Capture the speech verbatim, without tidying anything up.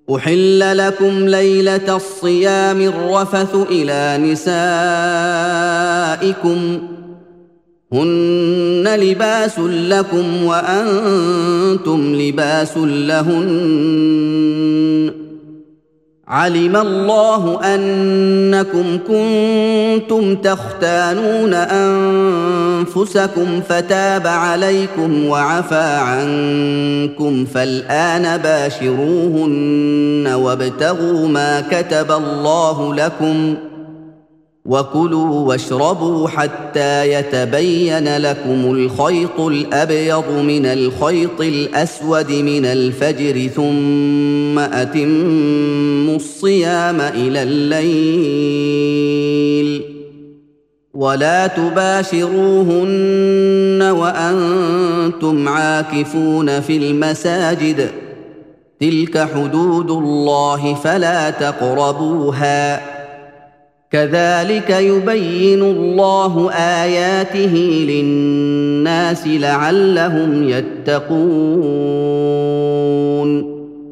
أحل لكم ليلة الصيام الرفث إلى نسائكم هن لباس لكم وأنتم لباس لهن علم الله أنكم كنتم تختانون أنفسكم فتاب عليكم وعفى عنكم فالآن باشروهن وابتغوا ما كتب الله لكم وكلوا واشربوا حتى يتبين لكم الخيط الأبيض من الخيط الأسود من الفجر ثم أتموا الصيام إلى الليل ولا تباشروهن وأنتم عاكفون في المساجد تلك حدود الله فلا تقربوها كذلك يبين الله آياته للناس لعلهم يتقون